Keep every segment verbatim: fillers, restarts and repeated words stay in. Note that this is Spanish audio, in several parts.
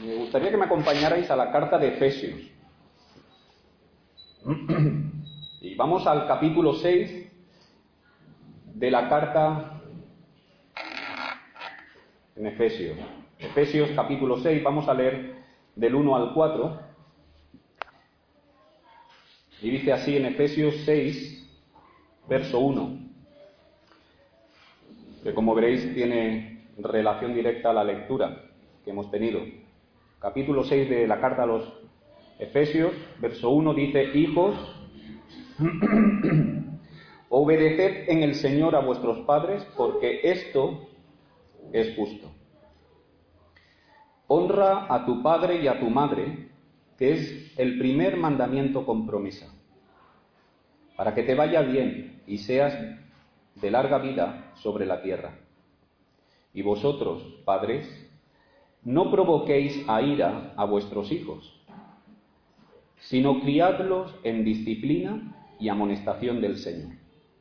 Me gustaría que me acompañarais a la carta de Efesios. Y vamos al capítulo seis de la carta en Efesios. Efesios capítulo seis, vamos a leer del uno al cuatro. Y dice así en Efesios seis, verso uno, que como veréis tiene relación directa a la lectura que hemos tenido. Capítulo seis de la carta a los Efesios, verso uno, dice: Hijos, obedeced en el Señor a vuestros padres, porque esto es justo. Honra a tu padre y a tu madre, que es el primer mandamiento con promesa, para que te vaya bien y seas de larga vida sobre la tierra. Y vosotros, padres, no provoquéis a ira a vuestros hijos, sino criadlos en disciplina y amonestación del Señor.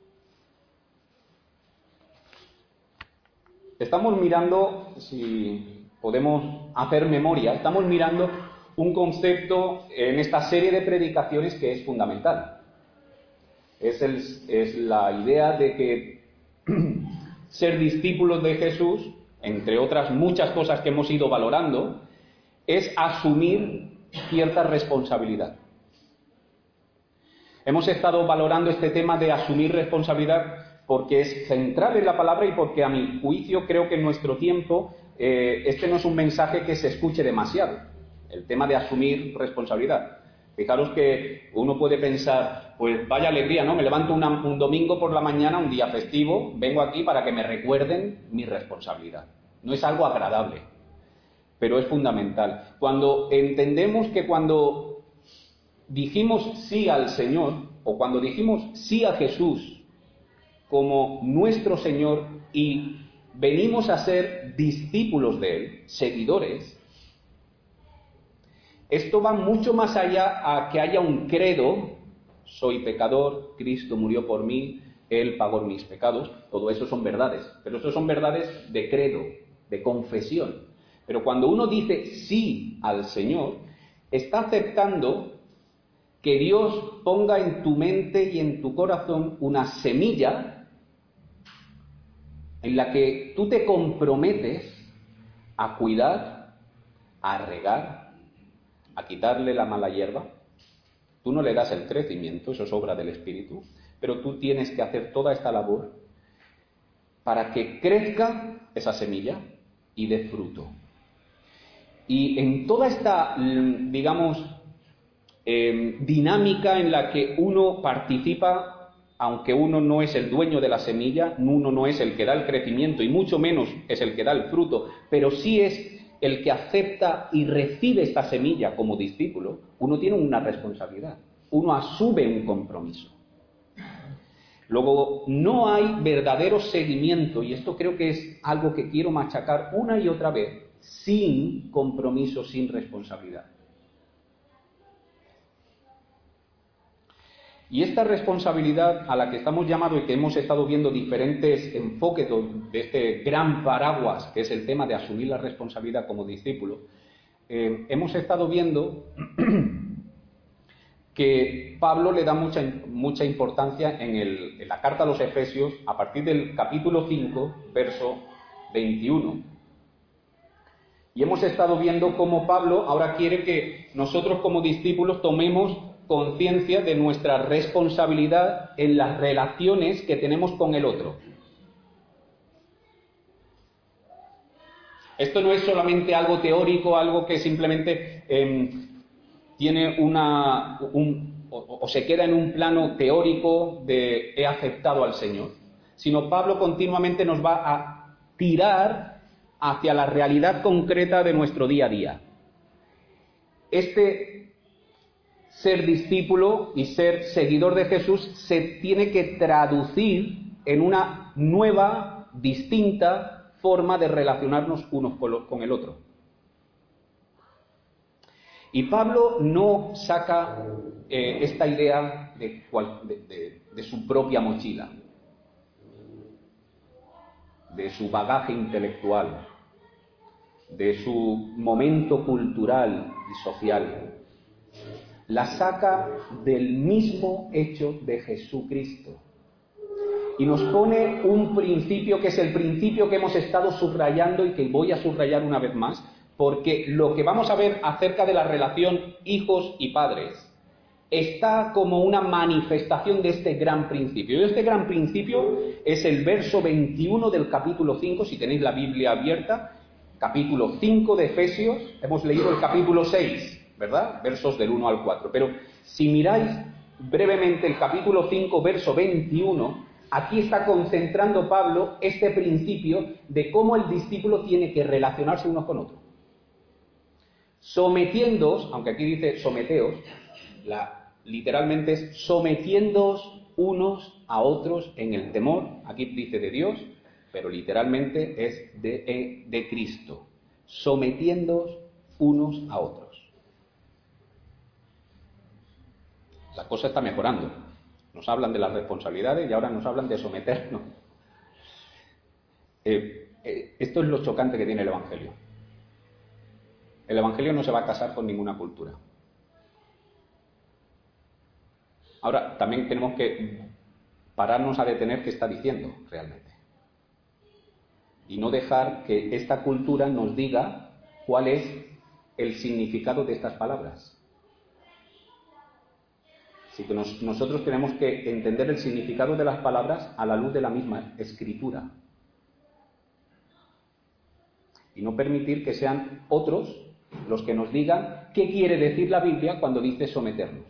Estamos mirando, si podemos hacer memoria, estamos mirando un concepto en esta serie de predicaciones que es fundamental. Es, el, es la idea de que ser discípulos de Jesús, entre otras muchas cosas que hemos ido valorando, es asumir cierta responsabilidad. Hemos estado valorando este tema de asumir responsabilidad porque es central en la palabra y porque a mi juicio creo que en nuestro tiempo eh, este no es un mensaje que se escuche demasiado, el tema de asumir responsabilidad. Fijaros que uno puede pensar, pues vaya alegría, ¿no? Me levanto una, un domingo por la mañana, un día festivo, vengo aquí para que me recuerden mi responsabilidad. No es algo agradable, pero es fundamental. Cuando entendemos que cuando dijimos sí al Señor, o cuando dijimos sí a Jesús como nuestro Señor y venimos a ser discípulos de Él, seguidores, esto va mucho más allá a que haya un credo: soy pecador, Cristo murió por mí, Él pagó mis pecados. Todo eso son verdades, pero eso son verdades de credo, de confesión. Pero cuando uno dice sí al Señor, está aceptando que Dios ponga en tu mente y en tu corazón una semilla en la que tú te comprometes a cuidar, a regar, a quitarle la mala hierba. Tú no le das el crecimiento, eso es obra del Espíritu, pero tú tienes que hacer toda esta labor para que crezca esa semilla y dé fruto. Y en toda esta, digamos, eh, dinámica en la que uno participa, aunque uno no es el dueño de la semilla, uno no es el que da el crecimiento y mucho menos es el que da el fruto, pero sí es el que acepta y recibe esta semilla como discípulo, uno tiene una responsabilidad, uno asume un compromiso. Luego, no hay verdadero seguimiento, y esto creo que es algo que quiero machacar una y otra vez, sin compromiso, sin responsabilidad. Y esta responsabilidad a la que estamos llamados y que hemos estado viendo diferentes enfoques de este gran paraguas, que es el tema de asumir la responsabilidad como discípulo, eh, hemos estado viendo que Pablo le da mucha, mucha importancia en, el, en la carta a los Efesios, a partir del capítulo cinco, verso veintiuno. Y hemos estado viendo cómo Pablo ahora quiere que nosotros como discípulos tomemos conciencia de nuestra responsabilidad en las relaciones que tenemos con el otro. Esto no es solamente algo teórico, algo que simplemente eh, tiene una un, o, o se queda en un plano teórico de he aceptado al Señor, sino Pablo continuamente nos va a tirar hacia la realidad concreta de nuestro día a día. Este ser discípulo y ser seguidor de Jesús se tiene que traducir en una nueva, distinta forma de relacionarnos unos con el otro. Y Pablo no saca eh, esta idea de, de, de, de su propia mochila, de su bagaje intelectual, de su momento cultural y social, la saca del mismo hecho de Jesucristo. Y nos pone un principio que es el principio que hemos estado subrayando y que voy a subrayar una vez más, porque lo que vamos a ver acerca de la relación hijos y padres está como una manifestación de este gran principio. Y este gran principio es el verso veintiuno del capítulo cinco, si tenéis la Biblia abierta, capítulo cinco de Efesios, hemos leído el capítulo seis, ¿verdad? Versos del uno al cuatro. Pero si miráis brevemente el capítulo cinco, verso veintiuno, aquí está concentrando Pablo este principio de cómo el discípulo tiene que relacionarse unos con otros. Sometiéndoos, aunque aquí dice someteos, la, literalmente es sometiéndoos unos a otros en el temor, aquí dice de Dios, pero literalmente es de, de Cristo, sometiéndoos unos a otros. La cosa está mejorando. Nos hablan de las responsabilidades y ahora nos hablan de someternos. Eh, eh, esto es lo chocante que tiene el Evangelio. El Evangelio no se va a casar con ninguna cultura. Ahora, también tenemos que pararnos a detener qué está diciendo realmente. Y no dejar que esta cultura nos diga cuál es el significado de estas palabras. Así que nos, nosotros tenemos que entender el significado de las palabras a la luz de la misma Escritura. Y no permitir que sean otros los que nos digan qué quiere decir la Biblia cuando dice someternos.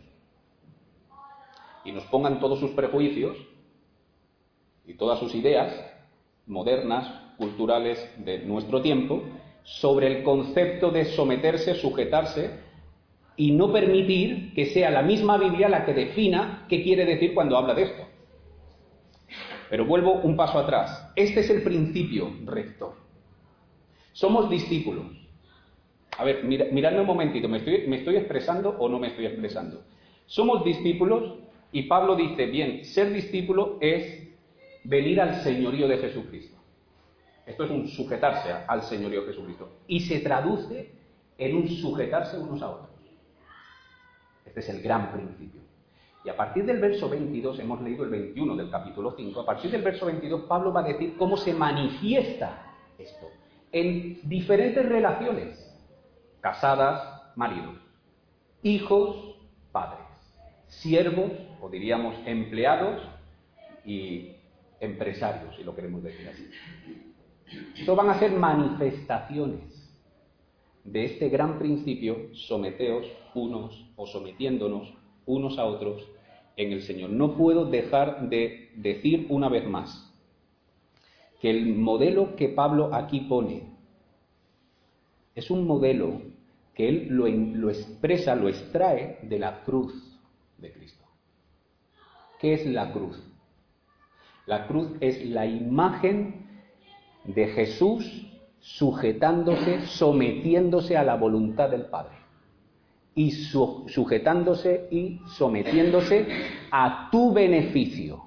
Y nos pongan todos sus prejuicios y todas sus ideas modernas, culturales de nuestro tiempo, sobre el concepto de someterse, sujetarse, y no permitir que sea la misma Biblia la que defina qué quiere decir cuando habla de esto. Pero vuelvo un paso atrás. Este es el principio rector. Somos discípulos. A ver, mira, miradme un momentito, ¿me estoy, ¿me estoy expresando o no me estoy expresando? Somos discípulos y Pablo dice, bien, ser discípulo es venir al señorío de Jesucristo. Esto es un sujetarse al señorío de Jesucristo. Y se traduce en un sujetarse unos a otros. Este es el gran principio. Y a partir del verso veintidós, hemos leído el veintiuno del capítulo cinco, a partir del verso veintidós Pablo va a decir cómo se manifiesta esto en diferentes relaciones. Casadas, maridos. Hijos, padres. Siervos, o diríamos empleados, y empresarios, si lo queremos decir así. Esto van a ser manifestaciones de este gran principio, someteos unos o sometiéndonos unos a otros en el Señor. No puedo dejar de decir una vez más que el modelo que Pablo aquí pone es un modelo que él lo, lo expresa, lo extrae de la cruz de Cristo. ¿Qué es la cruz? La cruz es la imagen de Jesús sujetándose, sometiéndose a la voluntad del Padre. Y su, sujetándose y sometiéndose a tu beneficio.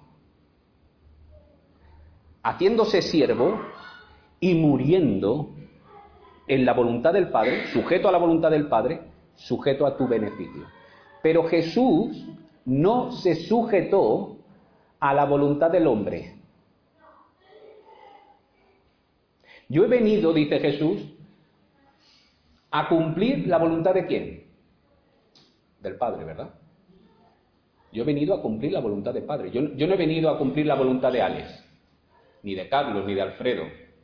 Haciéndose siervo y muriendo en la voluntad del Padre, sujeto a la voluntad del Padre, sujeto a tu beneficio. Pero Jesús no se sujetó a la voluntad del hombre. Yo he venido, dice Jesús, a cumplir la voluntad de ¿quién? Del Padre, ¿verdad? Yo he venido a cumplir la voluntad del Padre. Yo, yo no he venido a cumplir la voluntad de Alex, ni de Carlos, ni de Alfredo.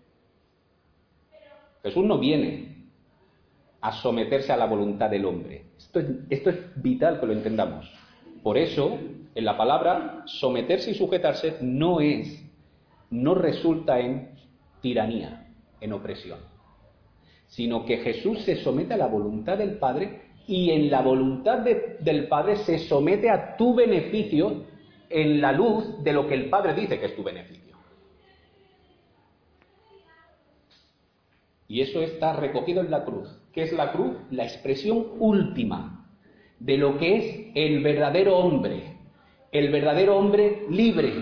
Jesús no viene a someterse a la voluntad del hombre. Esto es, esto es vital que lo entendamos. Por eso, en la palabra someterse y sujetarse no es, no resulta en tiranía, en opresión, sino que Jesús se somete a la voluntad del Padre y en la voluntad de, del Padre se somete a tu beneficio en la luz de lo que el Padre dice que es tu beneficio. Y eso está recogido en la cruz. ¿Qué es la cruz? La expresión última de lo que es el verdadero hombre, el verdadero hombre libre,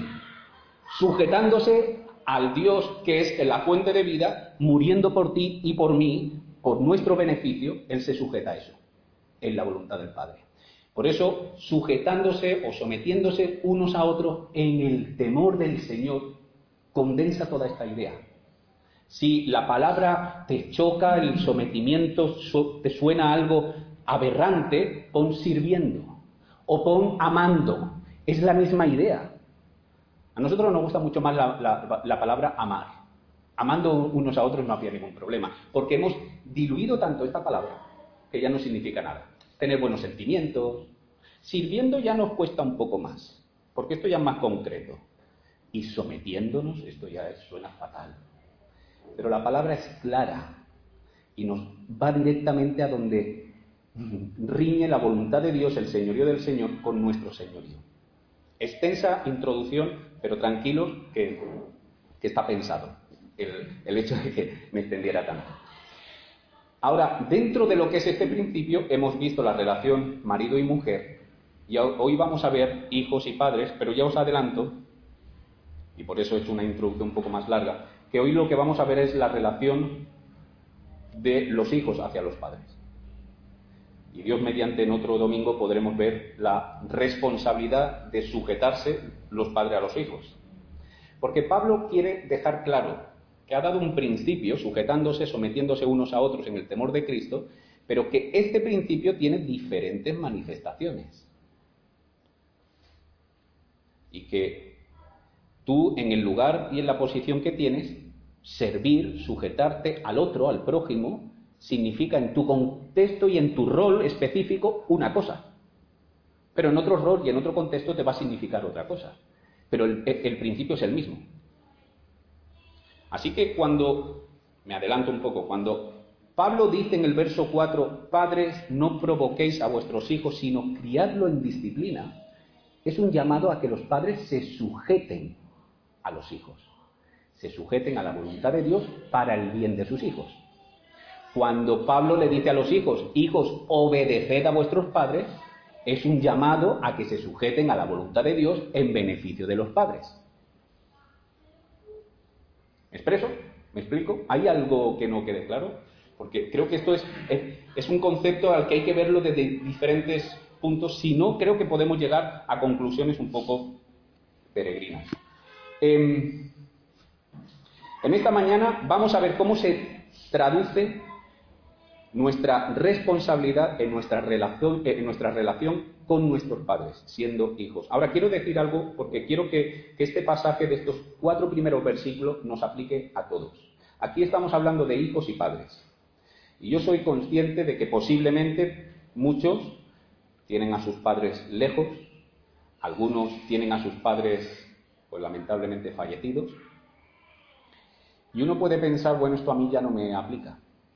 sujetándose al Dios que es la fuente de vida, muriendo por ti y por mí, por nuestro beneficio, Él se sujeta a eso, en la voluntad del Padre. Por eso, sujetándose o sometiéndose unos a otros en el temor del Señor, condensa toda esta idea. Si la palabra te choca, el sometimiento te suena algo aberrante, pon sirviendo o pon amando. Es la misma idea. A nosotros nos gusta mucho más la, la, la palabra amar. Amando unos a otros no había ningún problema, porque hemos diluido tanto esta palabra que ya no significa nada. Tener buenos sentimientos. Sirviendo ya nos cuesta un poco más, porque esto ya es más concreto. Y sometiéndonos, esto ya suena fatal. Pero la palabra es clara y nos va directamente a donde riñe la voluntad de Dios, el señorío del Señor, con nuestro señorío. Extensa introducción, pero tranquilos que, que está pensado el, el hecho de que me extendiera tanto. Ahora, dentro de lo que es este principio, hemos visto la relación marido y mujer, y hoy vamos a ver hijos y padres, pero ya os adelanto, y por eso he hecho una introducción un poco más larga, que hoy lo que vamos a ver es la relación de los hijos hacia los padres. Y Dios mediante en otro domingo podremos ver la responsabilidad de sujetarse los padres a los hijos. Porque Pablo quiere dejar claro que ha dado un principio, sujetándose, sometiéndose unos a otros en el temor de Cristo, pero que este principio tiene diferentes manifestaciones. Y que tú, en el lugar y en la posición que tienes, servir, sujetarte al otro, al prójimo, significa en tu contexto y en tu rol específico una cosa. Pero en otro rol y en otro contexto te va a significar otra cosa. Pero el, el principio es el mismo. Así que cuando, me adelanto un poco, cuando Pablo dice en el verso cuatro, padres, no provoquéis a vuestros hijos, sino criadlo en disciplina, es un llamado a que los padres se sujeten a los hijos. Se sujeten a la voluntad de Dios para el bien de sus hijos. Cuando Pablo le dice a los hijos, hijos, obedeced a vuestros padres, es un llamado a que se sujeten a la voluntad de Dios en beneficio de los padres. ¿Me expreso? ¿Me explico? ¿Hay algo que no quede claro? Porque creo que esto es, es, es un concepto al que hay que verlo desde diferentes puntos, si no, creo que podemos llegar a conclusiones un poco peregrinas. Eh, en esta mañana vamos a ver cómo se traduce nuestra responsabilidad en nuestra relación, en nuestra relación con nuestros padres, siendo hijos. Ahora quiero decir algo porque quiero que, que este pasaje de estos cuatro primeros versículos nos aplique a todos. Aquí estamos hablando de hijos y padres. Y yo soy consciente de que posiblemente muchos tienen a sus padres lejos, algunos tienen a sus padres, pues lamentablemente fallecidos. Y uno puede pensar, bueno, esto a mí ya no me aplica.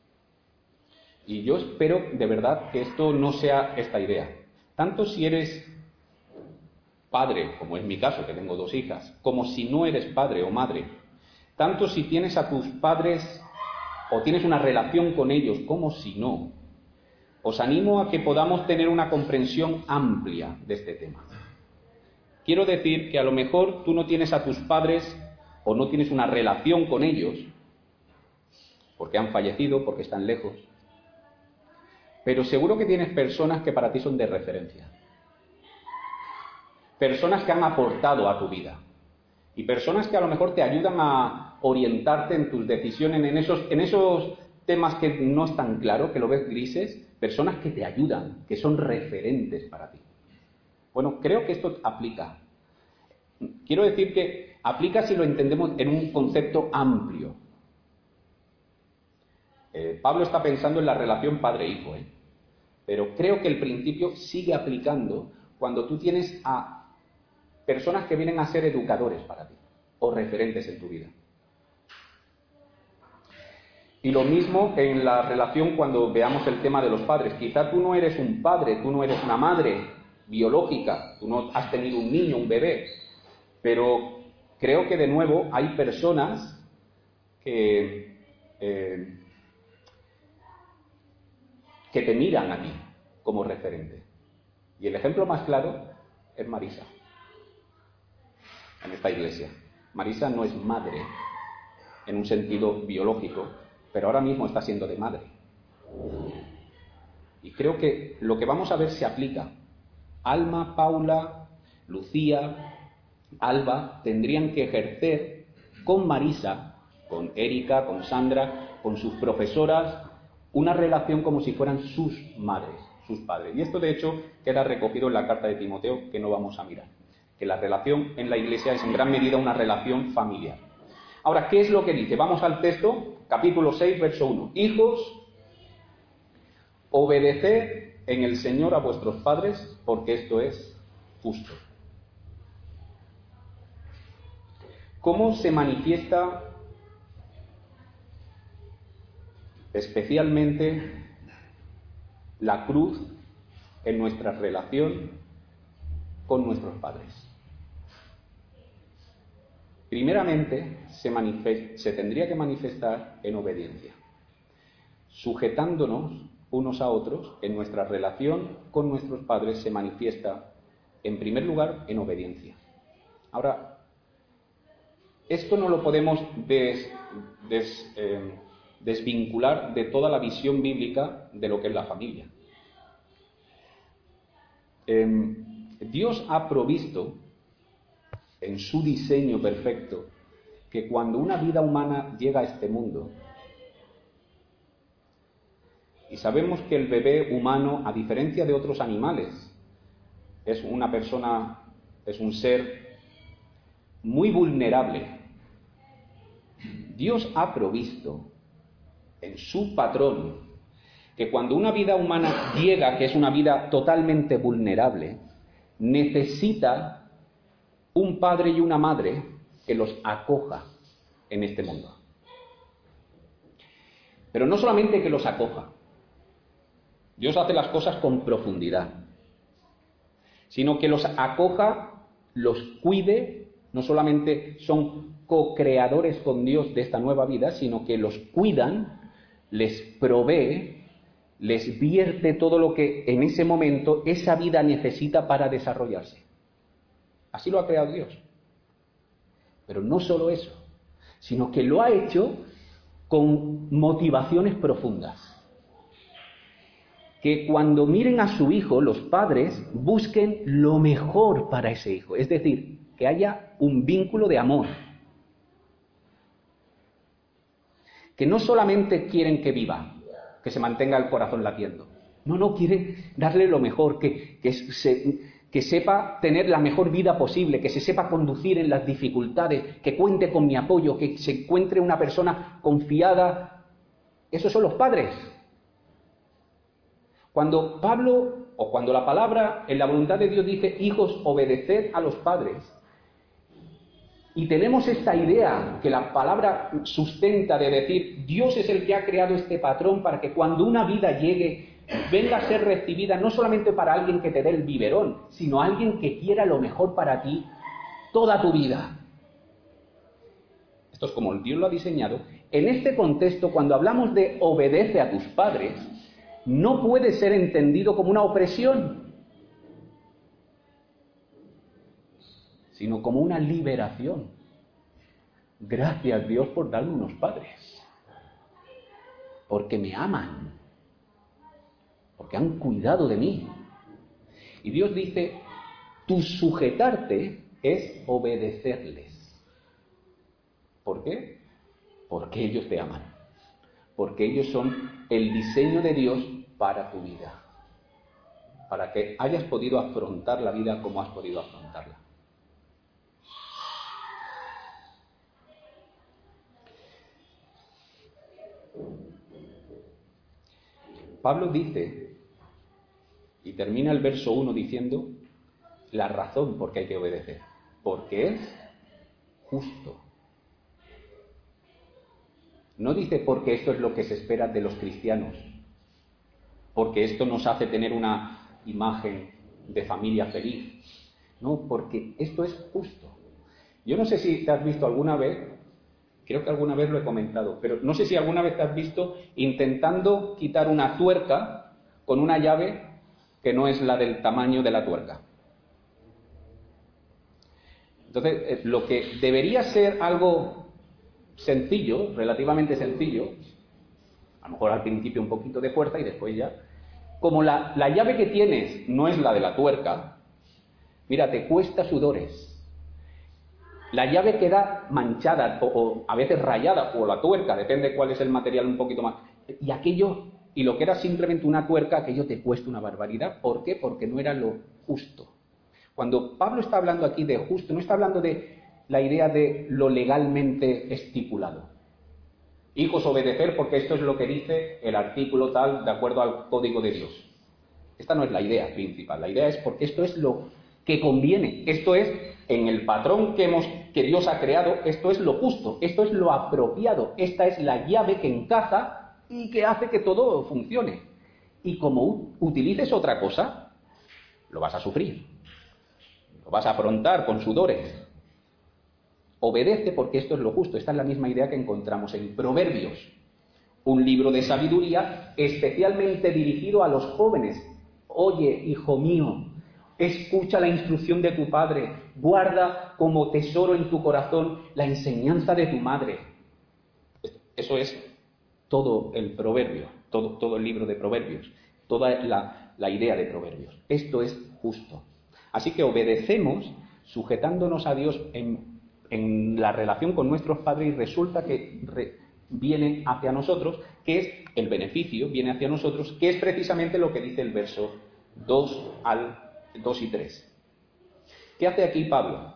Y yo espero de verdad que esto no sea esta idea. Tanto si eres padre, como es mi caso, que tengo dos hijas, como si no eres padre o madre. Tanto si tienes a tus padres o tienes una relación con ellos, como si no. Os animo a que podamos tener una comprensión amplia de este tema. Quiero decir que a lo mejor tú no tienes a tus padres o no tienes una relación con ellos, porque han fallecido, porque están lejos. Pero seguro que tienes personas que para ti son de referencia. Personas que han aportado a tu vida. Y personas que a lo mejor te ayudan a orientarte en tus decisiones, en esos, en esos temas que no están claros, que lo ves grises. Personas que te ayudan, que son referentes para ti. Bueno, creo que esto aplica. Quiero decir que aplica si lo entendemos en un concepto amplio. Eh, Pablo está pensando en la relación padre-hijo, ¿eh? Pero creo que el principio sigue aplicando cuando tú tienes a personas que vienen a ser educadores para ti o referentes en tu vida. Y lo mismo en la relación cuando veamos el tema de los padres. Quizá tú no eres un padre, tú no eres una madre biológica, tú no has tenido un niño, un bebé, pero creo que de nuevo hay personas que... Eh, que te miran a ti como referente. Y el ejemplo más claro es Marisa, en esta iglesia. Marisa no es madre en un sentido biológico, pero ahora mismo está siendo de madre. Y creo que lo que vamos a ver se aplica. Alma, Paula, Lucía, Alba tendrían que ejercer con Marisa, con Erika, con Sandra, con sus profesoras, una relación como si fueran sus madres, sus padres. Y esto, de hecho, queda recogido en la carta de Timoteo, que no vamos a mirar. Que la relación en la Iglesia es en gran medida una relación familiar. Ahora, ¿qué es lo que dice? Vamos al texto, capítulo seis, verso uno. Hijos, obedeced en el Señor a vuestros padres, porque esto es justo. ¿Cómo se manifiesta especialmente la cruz en nuestra relación con nuestros padres? Primeramente, se, manifest- se tendría que manifestar en obediencia, sujetándonos unos a otros. En nuestra relación con nuestros padres se manifiesta, en primer lugar, en obediencia. Ahora, esto no lo podemos des, des, eh, desvincular de toda la visión bíblica de lo que es la familia. Eh, Dios ha provisto en su diseño perfecto que cuando una vida humana llega a este mundo, y sabemos que el bebé humano, a diferencia de otros animales, es una persona, es un ser muy vulnerable. Dios ha provisto en su patrón que cuando una vida humana llega, que es una vida totalmente vulnerable, necesita un padre y una madre que los acoja en este mundo. Pero no solamente que los acoja, Dios hace las cosas con profundidad, sino que los acoja, los cuide. No solamente son co-creadores con Dios de esta nueva vida, sino que los cuidan, les provee, les vierte todo lo que en ese momento esa vida necesita para desarrollarse. Así lo ha creado Dios. Pero no solo eso, sino que lo ha hecho con motivaciones profundas. Que cuando miren a su hijo, los padres busquen lo mejor para ese hijo. Es decir, que haya un vínculo de amor. Que no solamente quieren que viva, que se mantenga el corazón latiendo. No, no, quieren darle lo mejor, que, que, se, que sepa tener la mejor vida posible, que se sepa conducir en las dificultades, que cuente con mi apoyo, que se encuentre una persona confiada. Esos son los padres. Cuando Pablo, o cuando la palabra en la voluntad de Dios dice, hijos, obedeced a los padres, y tenemos esta idea que la palabra sustenta de decir, Dios es el que ha creado este patrón para que cuando una vida llegue, venga a ser recibida no solamente para alguien que te dé el biberón, sino alguien que quiera lo mejor para ti toda tu vida. Esto es como Dios lo ha diseñado. En este contexto, cuando hablamos de obedece a tus padres, no puede ser entendido como una opresión, sino como una liberación. Gracias, Dios, por darme unos padres, porque me aman, porque han cuidado de mí. Y Dios dice, tu sujetarte es obedecerles. ¿Por qué? Porque ellos te aman, porque ellos son el diseño de Dios para tu vida, para que hayas podido afrontar la vida como has podido afrontarla. Pablo dice, y termina el verso uno diciendo, la razón por qué hay que obedecer, porque es justo. No dice porque esto es lo que se espera de los cristianos, porque esto nos hace tener una imagen de familia feliz. No, porque esto es justo. Yo no sé si te has visto alguna vez, creo que alguna vez lo he comentado, pero no sé si alguna vez te has visto intentando quitar una tuerca con una llave que no es la del tamaño de la tuerca. Entonces, lo que debería ser algo sencillo, relativamente sencillo, A lo mejor al principio un poquito de fuerza y después ya. Como la, la llave que tienes no es la de la tuerca, mira, te cuesta sudores. La llave queda manchada o, o a veces rayada, o la tuerca, depende cuál es el material un poquito más. Y aquello, y lo que era simplemente una tuerca, aquello te cuesta una barbaridad. ¿Por qué? Porque no era lo justo. Cuando Pablo está hablando aquí de justo, no está hablando de la idea de lo legalmente estipulado. Hijos, obedecer porque esto es lo que dice el artículo tal de acuerdo al código de Dios. Esta no es la idea principal. La idea es porque esto es lo que conviene. Esto es, en el patrón que, hemos, que Dios ha creado, esto es lo justo, esto es lo apropiado. Esta es la llave que encaja y que hace que todo funcione. Y como utilices otra cosa, lo vas a sufrir. Lo vas a afrontar con sudores. Obedece porque esto es lo justo. Esta es la misma idea que encontramos en Proverbios, un libro de sabiduría especialmente dirigido a los jóvenes. Oye, hijo mío, escucha la instrucción de tu padre, guarda como tesoro en tu corazón la enseñanza de tu madre. Eso es todo el proverbio, todo, todo el libro de Proverbios, toda la, la idea de Proverbios. Esto es justo. Así que obedecemos sujetándonos a Dios en en la relación con nuestros padres y resulta que re, viene hacia nosotros, que es el beneficio, viene hacia nosotros, que es precisamente lo que dice el verso dos, al, dos y tres. ¿Qué hace aquí Pablo?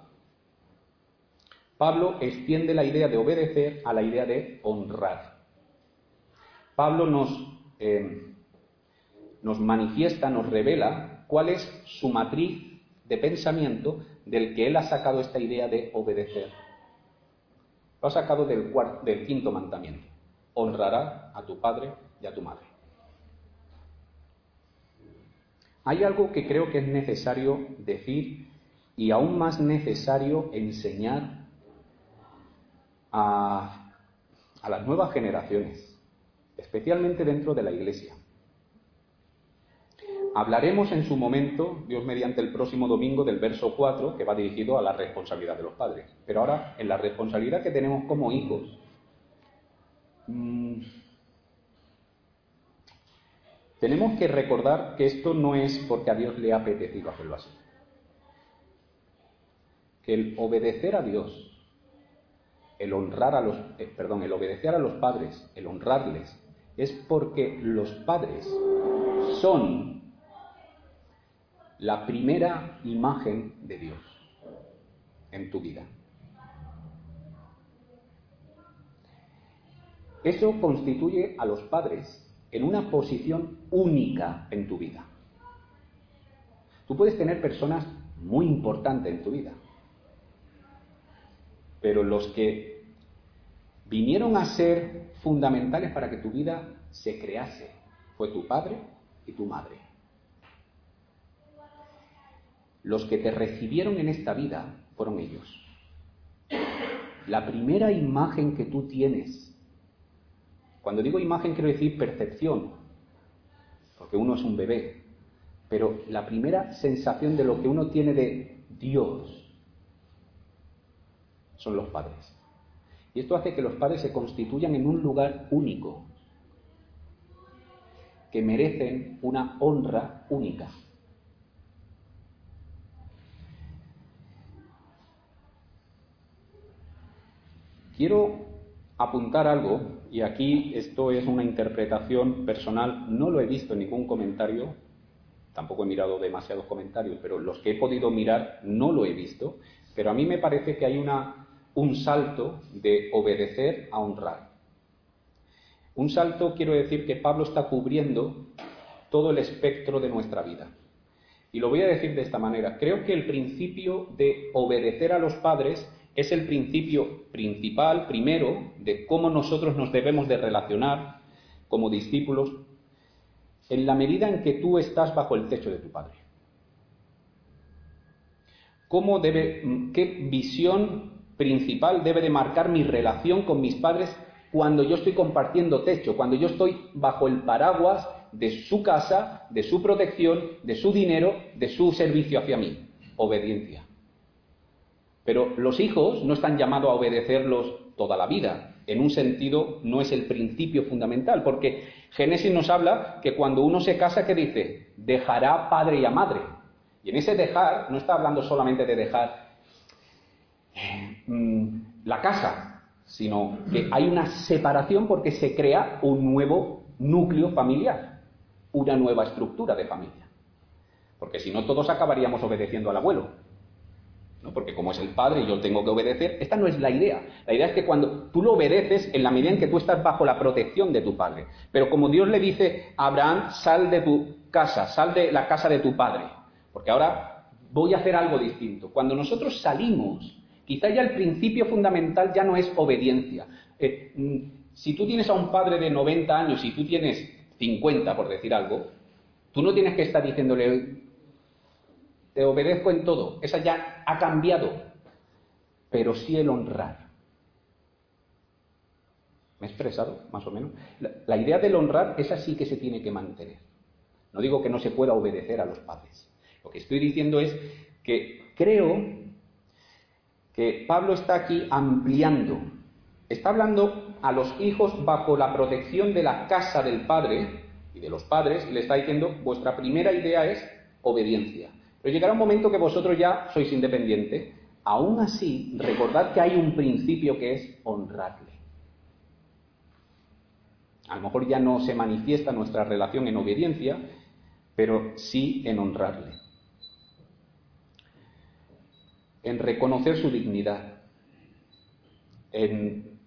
Pablo extiende la idea de obedecer a la idea de honrar. Pablo nos, eh, nos manifiesta, nos revela cuál es su matriz de pensamiento del que él ha sacado esta idea de obedecer. Lo ha sacado del, cuarto, del quinto mandamiento. Honrará a tu padre y a tu madre. Hay algo que creo que es necesario decir y aún más necesario enseñar a, a las nuevas generaciones, especialmente dentro de la Iglesia. Hablaremos en su momento, Dios mediante el próximo domingo, del verso cuatro, que va dirigido a la responsabilidad de los padres. Pero ahora, en la responsabilidad que tenemos como hijos, mmm, tenemos que recordar que esto no es porque a Dios le ha apetecido hacerlo así. Que el obedecer a Dios, el honrar a los, eh, perdón, el obedecer a los padres, el honrarles, es porque los padres son la primera imagen de Dios en tu vida. Eso constituye a los padres en una posición única en tu vida. Tú puedes tener personas muy importantes en tu vida, pero los que vinieron a ser fundamentales para que tu vida se crease fue tu padre y tu madre. Los que te recibieron en esta vida fueron ellos. La primera imagen que tú tienes, cuando digo imagen quiero decir percepción, porque uno es un bebé, pero la primera sensación de lo que uno tiene de Dios son los padres. Y esto hace que los padres se constituyan en un lugar único, que merecen una honra única. Quiero apuntar algo, y aquí esto es una interpretación personal, no lo he visto en ningún comentario, tampoco he mirado demasiados comentarios, pero los que he podido mirar no lo he visto, pero a mí me parece que hay una, un salto de obedecer a honrar. Un salto, quiero decir que Pablo está cubriendo todo el espectro de nuestra vida. Y lo voy a decir de esta manera. Creo que el principio de obedecer a los padres es el principio principal, primero, de cómo nosotros nos debemos de relacionar como discípulos en la medida en que tú estás bajo el techo de tu padre. ¿Cómo debe, qué visión principal debe de marcar mi relación con mis padres cuando yo estoy compartiendo techo, cuando yo estoy bajo el paraguas de su casa, de su protección, de su dinero, de su servicio hacia mí? Obediencia. Pero los hijos no están llamados a obedecerlos toda la vida. en un sentido no es el principio fundamental, porque Génesis nos habla que cuando uno se casa, ¿qué dice? Dejará padre y a madre. Y en ese dejar no está hablando solamente de dejar eh, mmm, la casa, sino que hay una separación porque se crea un nuevo núcleo familiar, una nueva estructura de familia. Porque si no, todos acabaríamos obedeciendo al abuelo, ¿no? Porque como es el padre y yo tengo que obedecer, esta no es la idea. La idea es que cuando tú lo obedeces, en la medida en que tú estás bajo la protección de tu padre. Pero como Dios le dice a Abraham, sal de tu casa, sal de la casa de tu padre, porque ahora voy a hacer algo distinto. Cuando nosotros salimos, quizá ya el principio fundamental ya no es obediencia. Eh, si tú tienes a un padre de noventa años y tú tienes cincuenta, por decir algo, tú no tienes que estar diciéndole, te obedezco en todo. Esa ya ha cambiado. Pero sí el honrar. ¿Me he expresado, más o menos? La, la idea del honrar, esa sí que se tiene que mantener. No digo que no se pueda obedecer a los padres. Lo que estoy diciendo es que creo que Pablo está aquí ampliando. Está hablando a los hijos bajo la protección de la casa del padre y de los padres, y le está diciendo, vuestra primera idea es obediencia. Pero llegará un momento que vosotros ya sois independientes. Aún así, recordad que hay un principio que es honrarle. A lo mejor ya no se manifiesta nuestra relación en obediencia, pero sí en honrarle. En reconocer su dignidad. En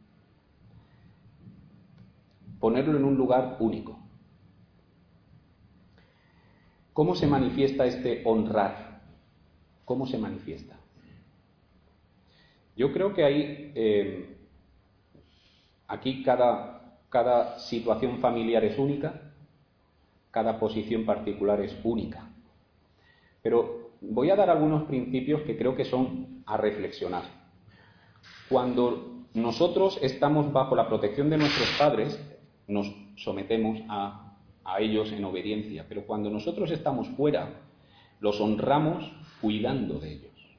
ponerlo en un lugar único. ¿Cómo se manifiesta este honrar? ¿Cómo se manifiesta? Yo creo que hay, eh, aquí cada, cada situación familiar es única, cada posición particular es única. Pero voy a dar algunos principios que creo que son a reflexionar. Cuando nosotros estamos bajo la protección de nuestros padres, nos sometemos a a ellos en obediencia, pero cuando nosotros estamos fuera, los honramos cuidando de ellos.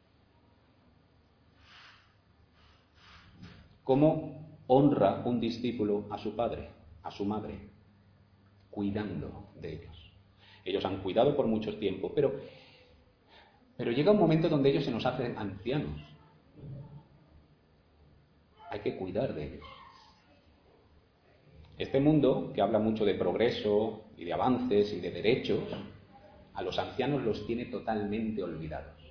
¿Cómo honra un discípulo a su padre, a su madre? Cuidando de ellos. Ellos han cuidado por mucho tiempo, pero, pero llega un momento donde ellos se nos hacen ancianos. Hay que cuidar de ellos. Este mundo, que habla mucho de progreso y de avances y de derechos, a los ancianos los tiene totalmente olvidados.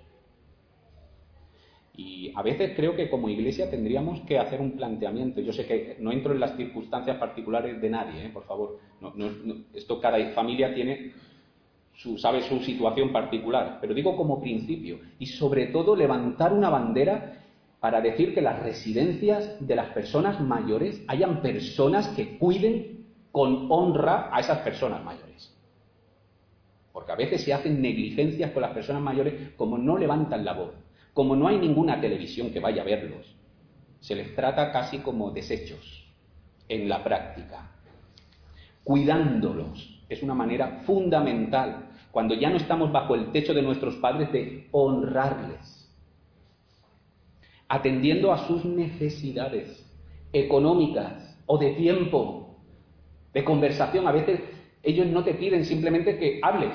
Y a veces creo que como Iglesia tendríamos que hacer un planteamiento. Yo sé que no entro en las circunstancias particulares de nadie, ¿eh? Por favor. No, no, no, esto cada familia tiene su, sabe su situación particular, pero digo como principio. Y sobre todo levantar una bandera para decir que las residencias de las personas mayores hayan personas que cuiden con honra a esas personas mayores. Porque a veces se hacen negligencias con las personas mayores, como no levantan la voz, como no hay ninguna televisión que vaya a verlos, se les trata casi como desechos en la práctica. Cuidándolos es una manera fundamental, cuando ya no estamos bajo el techo de nuestros padres, de honrarles. Atendiendo a sus necesidades económicas o de tiempo, de conversación. A veces ellos no te piden simplemente que hables.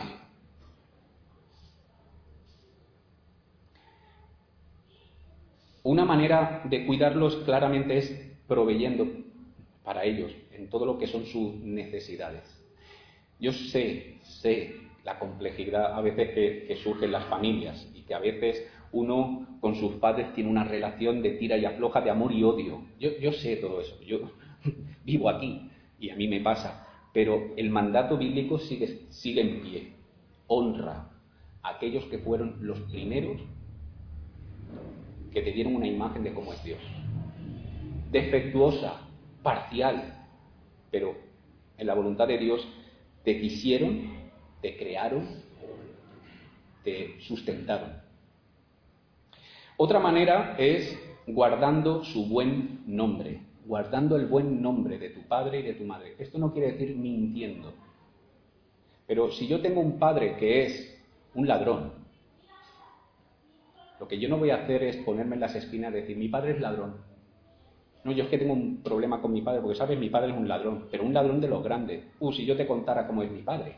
Una manera de cuidarlos claramente es proveyendo para ellos en todo lo que son sus necesidades. Yo sé, sé la complejidad a veces que, que surge en las familias y que a veces uno con sus padres tiene una relación de tira y afloja, de amor y odio. Yo, yo sé todo eso, yo vivo aquí y a mí me pasa, pero el mandato bíblico sigue, sigue en pie. Honra a aquellos que fueron los primeros que te dieron una imagen de cómo es Dios. Defectuosa, parcial, pero en la voluntad de Dios te quisieron, te crearon, te sustentaron. Otra manera es guardando su buen nombre, guardando el buen nombre de tu padre y de tu madre. Esto no quiere decir mintiendo. Pero si yo tengo un padre que es un ladrón, lo que yo no voy a hacer es ponerme en las esquinas y decir, mi padre es ladrón. No, yo es que tengo un problema con mi padre, porque sabes, mi padre es un ladrón, pero un ladrón de los grandes. Uh, si yo te contara cómo es mi padre.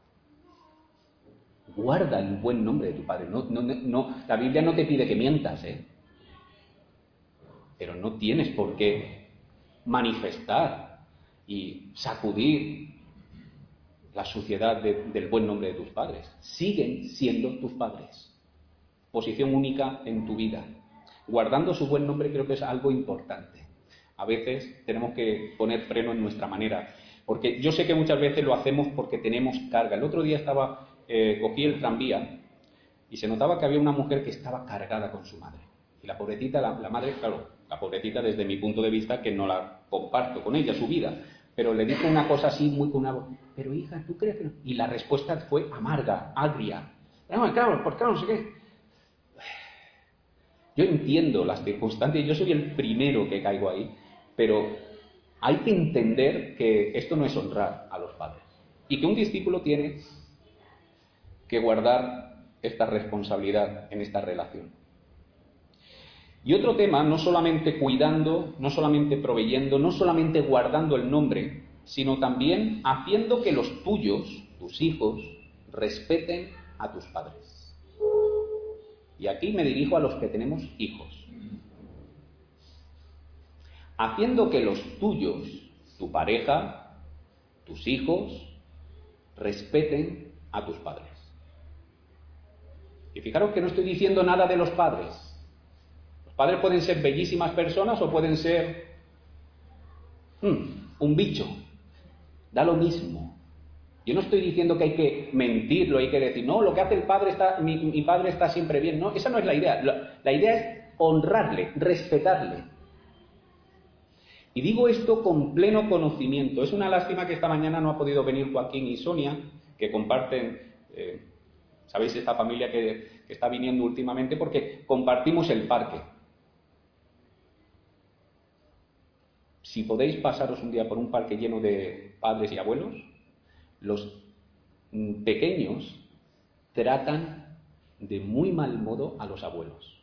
Guarda el buen nombre de tu padre. No, no, no, la Biblia no te pide que mientas, ¿eh? Pero no tienes por qué manifestar y sacudir la suciedad de, del buen nombre de tus padres. Siguen siendo tus padres. Posición única en tu vida. Guardando su buen nombre creo que es algo importante. A veces tenemos que poner freno en nuestra manera, porque yo sé que muchas veces lo hacemos porque tenemos carga. El otro día estaba, eh, cogí el tranvía y se notaba que había una mujer que estaba cargada con su madre. Y la pobrecita, la, la madre, claro, la pobrecita desde mi punto de vista, que no la comparto con ella, su vida, pero le dijo una cosa así muy con una voz, pero hija, ¿tú crees que no? Y la respuesta fue amarga, agria. No, claro, ¿por qué no sé qué? Yo entiendo las circunstancias, yo soy el primero que caigo ahí, pero hay que entender que esto no es honrar a los padres y que un discípulo tiene que guardar esta responsabilidad en esta relación. Y otro tema, no solamente cuidando, no solamente proveyendo, no solamente guardando el nombre, sino también haciendo que los tuyos, tus hijos, respeten a tus padres. Y aquí me dirijo a los que tenemos hijos. Haciendo que los tuyos, tu pareja, tus hijos, respeten a tus padres. Y fijaros que no estoy diciendo nada de los padres. Los padres pueden ser bellísimas personas o pueden ser hmm, un bicho. Da lo mismo. Yo no estoy diciendo que hay que mentirlo, hay que decir, no, lo que hace el padre, está, mi, mi padre está siempre bien. No, esa no es la idea. La, la idea es honrarle, respetarle. Y digo esto con pleno conocimiento. Es una lástima que esta mañana no ha podido venir Joaquín y Sonia, que comparten, eh, ¿sabéis? Esta familia que, que está viniendo últimamente, porque compartimos el parque. Si podéis pasaros un día por un parque lleno de padres y abuelos, los pequeños tratan de muy mal modo a los abuelos.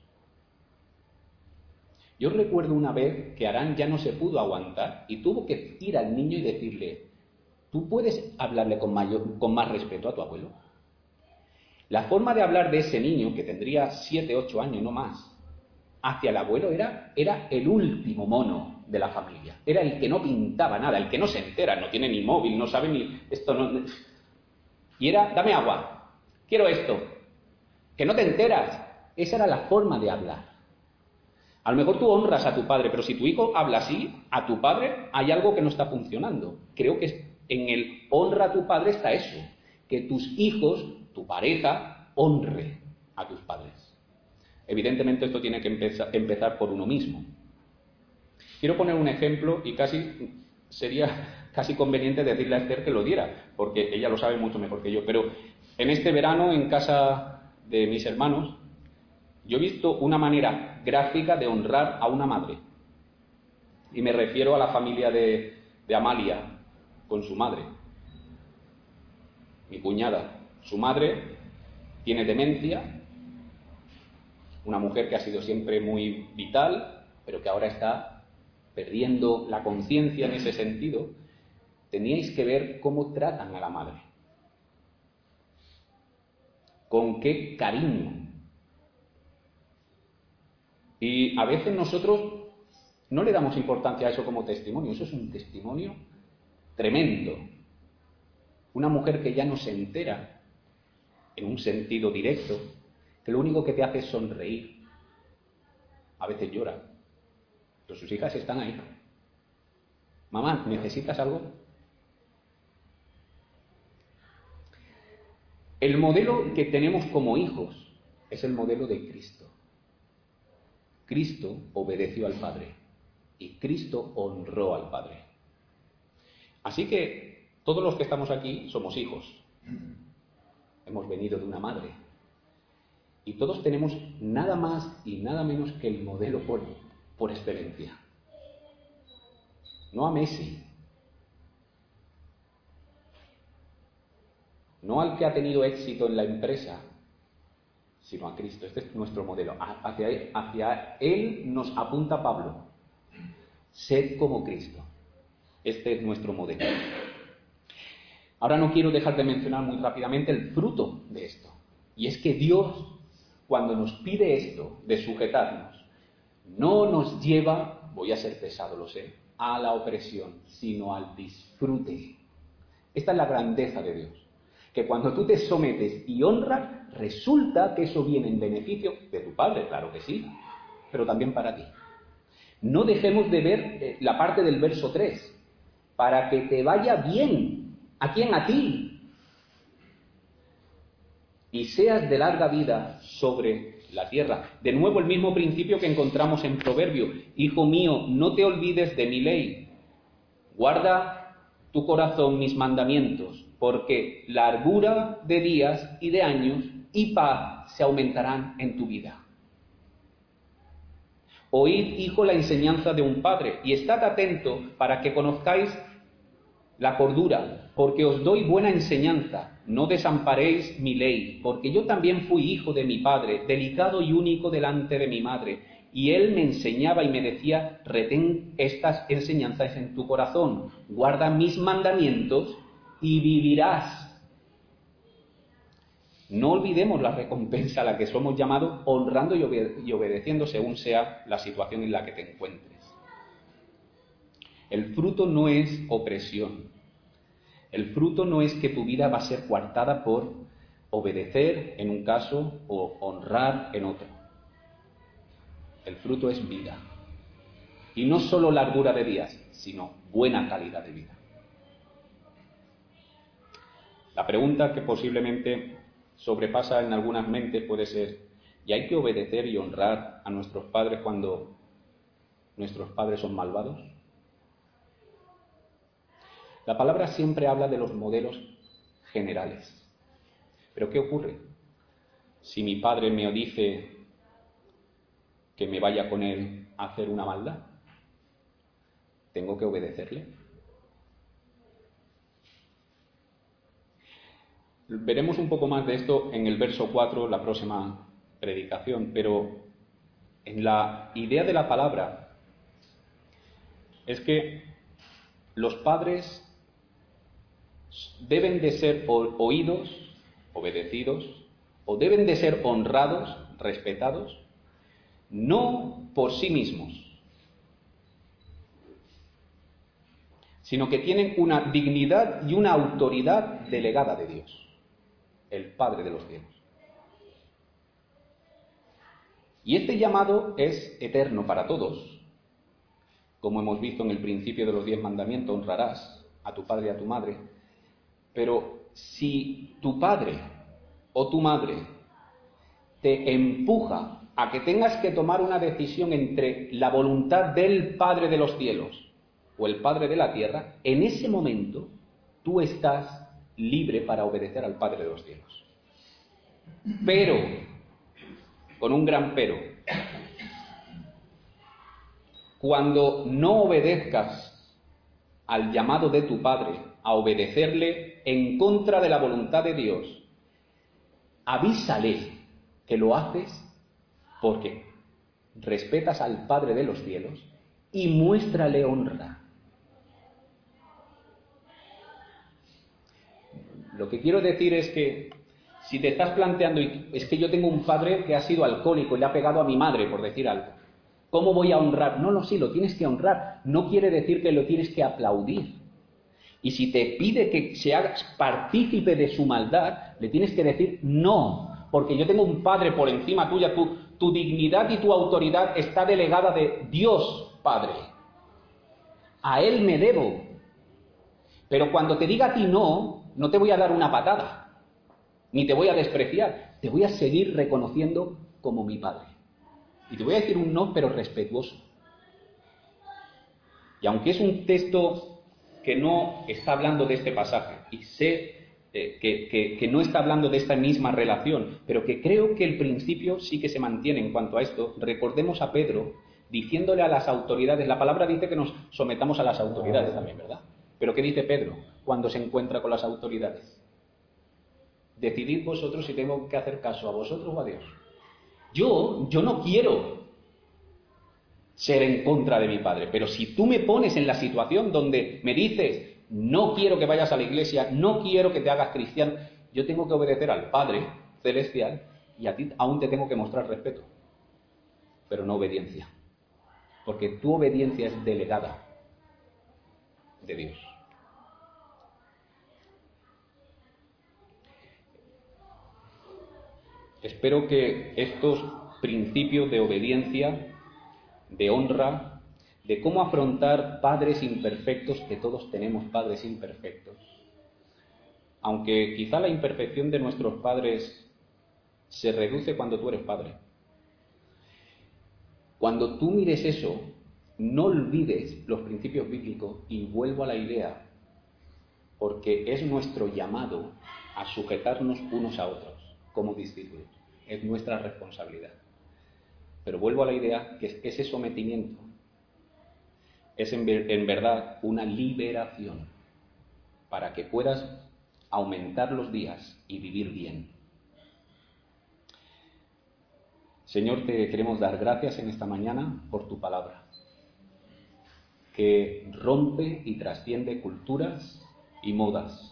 Yo recuerdo una vez que Arán ya no se pudo aguantar y tuvo que ir al niño y decirle, ¿tú puedes hablarle con, mayor, con más respeto a tu abuelo? La forma de hablar de ese niño, que tendría siete, ocho años, no más, hacia el abuelo era, era el último mono de la familia. Era el que no pintaba nada, el que no se entera, no tiene ni móvil, no sabe ni esto. No... Y era, dame agua, quiero esto, que no te enteras. Esa era la forma de hablar. A lo mejor tú honras a tu padre, pero si tu hijo habla así, a tu padre hay algo que no está funcionando. Creo que en el honra a tu padre está eso, que tus hijos, tu pareja, honre a tus padres. Evidentemente esto tiene que empezar, empezar por uno mismo. Quiero poner un ejemplo y casi sería casi conveniente decirle a Esther que lo diera, porque ella lo sabe mucho mejor que yo. Pero en este verano, en casa de mis hermanos, yo he visto una manera gráfica de honrar a una madre. Y me refiero a la familia de, de Amalia, con su madre. Mi cuñada, su madre, tiene demencia, una mujer que ha sido siempre muy vital, pero que ahora está perdiendo la conciencia en ese sentido. Teníais que ver cómo tratan a la madre. Con qué cariño. Y a veces nosotros no le damos importancia a eso como testimonio. Eso es un testimonio tremendo. Una mujer que ya no se entera, en un sentido directo, que lo único que te hace es sonreír. A veces llora. Pero sus hijas están ahí. Mamá, ¿necesitas algo? El modelo que tenemos como hijos es el modelo de Cristo. Cristo obedeció al Padre y Cristo honró al Padre. Así que todos los que estamos aquí somos hijos. Hemos venido de una madre. Y todos tenemos nada más y nada menos que el modelo por, por excelencia. No a Messi. No al que ha tenido éxito en la empresa, sino a Cristo. Este es nuestro modelo. Hacia él, hacia él nos apunta Pablo. Sed como Cristo. Este es nuestro modelo. Ahora no quiero dejar de mencionar muy rápidamente el fruto de esto. Y es que Dios, cuando nos pide esto de sujetarnos, no nos lleva, voy a ser pesado, lo sé, a la opresión, sino al disfrute. Esta es la grandeza de Dios. Que cuando tú te sometes y honras, resulta que eso viene en beneficio de tu Padre, claro que sí, pero también para ti. No dejemos de ver la parte del verso tres. Para que te vaya bien. ¿A quién? A ti. Y seas de larga vida sobre la tierra. De nuevo el mismo principio que encontramos en Proverbio. Hijo mío, no te olvides de mi ley. Guarda tu corazón mis mandamientos, porque largura de días y de años y paz se aumentarán en tu vida. Oíd, hijo, la enseñanza de un padre, y estad atento para que conozcáis la cordura, porque os doy buena enseñanza. No desamparéis mi ley, porque yo también fui hijo de mi padre, delicado y único delante de mi madre. Y él me enseñaba y me decía, retén estas enseñanzas en tu corazón, guarda mis mandamientos y vivirás. No olvidemos la recompensa a la que somos llamados, honrando y, obede- y obedeciendo según sea la situación en la que te encuentres. El fruto no es opresión. El fruto no es que tu vida va a ser coartada por obedecer en un caso o honrar en otro. El fruto es vida. Y no solo largura de días, sino buena calidad de vida. La pregunta que posiblemente sobrepasa en algunas mentes puede ser, ¿y hay que obedecer y honrar a nuestros padres cuando nuestros padres son malvados? La palabra siempre habla de los modelos generales. ¿Pero qué ocurre? Si mi padre me dice que me vaya con él a hacer una maldad, ¿tengo que obedecerle? Veremos un poco más de esto en el verso cuatro, la próxima predicación, pero en la idea de la palabra es que los padres deben de ser oídos, obedecidos, o deben de ser honrados, respetados, no por sí mismos, sino que tienen una dignidad y una autoridad delegada de Dios, el Padre de los cielos. Y este llamado es eterno para todos, como hemos visto en el principio de los diez mandamientos, honrarás a tu padre y a tu madre. Pero si tu padre o tu madre te empuja a que tengas que tomar una decisión entre la voluntad del Padre de los cielos o el Padre de la tierra, en ese momento tú estás libre para obedecer al Padre de los cielos. Pero, con un gran pero, cuando no obedezcas al llamado de tu Padre a obedecerle en contra de la voluntad de Dios, avísale que lo haces porque respetas al Padre de los cielos y muéstrale honra. Lo que quiero decir es que si te estás planteando, es que yo tengo un padre que ha sido alcohólico y le ha pegado a mi madre, por decir algo, ¿cómo voy a honrar? No, no, sí, lo tienes que honrar. No quiere decir que lo tienes que aplaudir. Y si te pide que seas partícipe de su maldad, le tienes que decir no, porque yo tengo un Padre por encima tuya, tu, tu dignidad y tu autoridad está delegada de Dios Padre. A Él me debo. Pero cuando te diga a ti no, no te voy a dar una patada, ni te voy a despreciar, te voy a seguir reconociendo como mi Padre. Y te voy a decir un no, pero respetuoso. Y aunque es un texto que no está hablando de este pasaje, y sé eh, que, que, que no está hablando de esta misma relación, pero que creo que el principio sí que se mantiene en cuanto a esto, recordemos a Pedro diciéndole a las autoridades, la palabra dice que nos sometamos a las autoridades también, ¿verdad? Pero ¿qué dice Pedro cuando se encuentra con las autoridades? Decidid vosotros si tengo que hacer caso a vosotros o a Dios. Yo, yo no quiero ser en contra de mi padre. Pero si tú me pones en la situación donde me dices, no quiero que vayas a la iglesia, no quiero que te hagas cristiano, yo tengo que obedecer al Padre Celestial y a ti aún te tengo que mostrar respeto, pero no obediencia. Porque tu obediencia es delegada de Dios. Espero que estos principios de obediencia, de honra, de cómo afrontar padres imperfectos, que todos tenemos padres imperfectos, aunque quizá la imperfección de nuestros padres se reduce cuando tú eres padre. Cuando tú mires eso, no olvides los principios bíblicos y vuelvo a la idea, porque es nuestro llamado a sujetarnos unos a otros como discípulos. Es nuestra responsabilidad. Pero vuelvo a la idea que ese sometimiento es en, ver, en verdad una liberación para que puedas aumentar los días y vivir bien. Señor, te queremos dar gracias en esta mañana por tu palabra, que rompe y trasciende culturas y modas,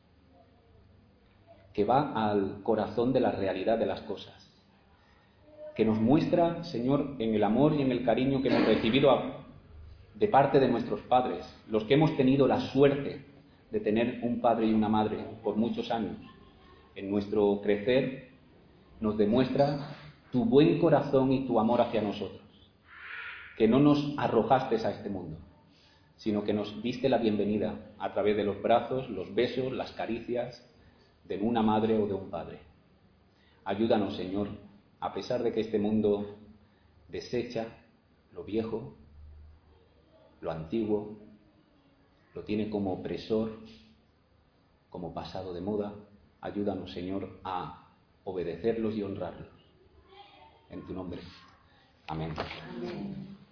que va al corazón de la realidad de las cosas, que nos muestra, Señor, en el amor y en el cariño que hemos recibido a, de parte de nuestros padres, los que hemos tenido la suerte de tener un padre y una madre por muchos años. En nuestro crecer nos demuestra tu buen corazón y tu amor hacia nosotros, que no nos arrojaste a este mundo, sino que nos diste la bienvenida a través de los brazos, los besos, las caricias de una madre o de un padre. Ayúdanos, Señor, a pesar de que este mundo desecha lo viejo, lo antiguo, lo tiene como opresor, como pasado de moda, ayúdanos, Señor, a obedecerlos y honrarlos. En tu nombre. Amén. Amén.